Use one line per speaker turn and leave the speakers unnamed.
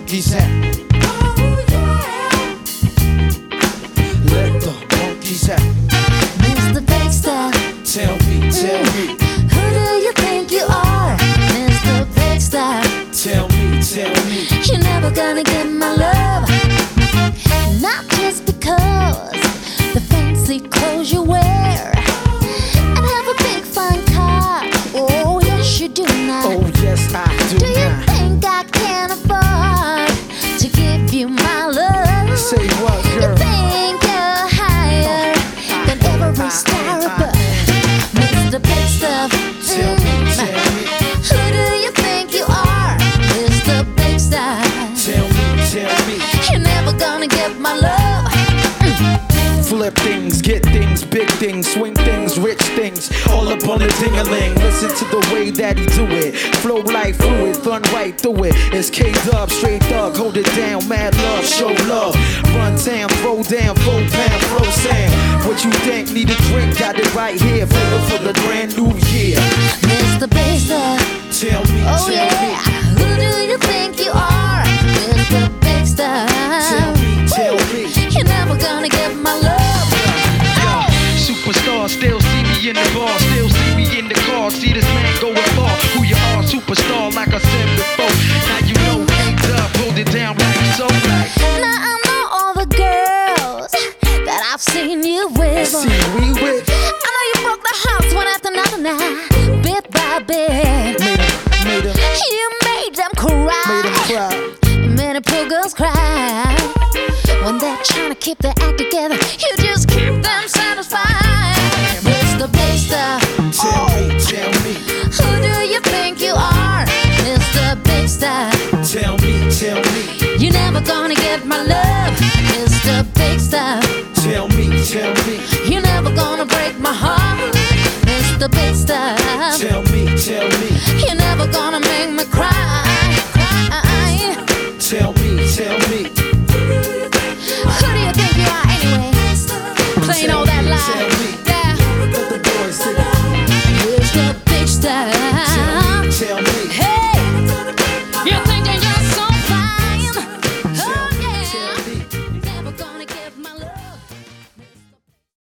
monkeys at?
Oh yeah.
Let the monkeys at?
Mr. Big Star.
Tell me, tell me.
Who do you think you are, Mr. Big Star?
Tell me, tell me.
You're never gonna get my love. Not just because the fancy clothes you wear and have a big fine car. Oh yes you do now.
Oh yes I do.
Do you
now.
think I can afford to give you my love?
Say what, girl?
You think you're higher than every star above, Mr. Big Stuff.
Tell me, tell me.
Who do you think you are, Mr. Big Star?
Tell me, tell me.
You're never gonna get my love.
Flip things, get things, big things, swing things, rich things, all up on the ding-a-ling. Listen to the way that he do it. Flow like fluid, run right through it. It's K-Dub, straight thug, hold it down, mad love, show love. Run down, throw down, 4 pound, flow Sam. What you think? Need a drink? Got it right here. Flavor for the brand new year.
Mr. Big Star.
Tell me,
Oh
tell
yeah.
me.
Who do you think you are, Mr. Big Star?
Tell me, tell me.
You're never gonna get my love.
Superstar, still see me in the bar, still see me in the car. See this man going far. Who you are, superstar, like I said before. Now you know, K-Dub, hold it down like so like.
Now I know all the girls that I've seen you with.
See we with.
I know you broke the hearts one after another now, bit by bit.
Made them
You made them cry.
cry.
Many poor girls cry when they're trying to keep their act together. You just keep them satisfied. Mr. Big Star.
Tell me, tell me.
Who do you think you are, Mr. Big Star?
Tell me, tell me.
You're never gonna get my love, Mr. Big Star.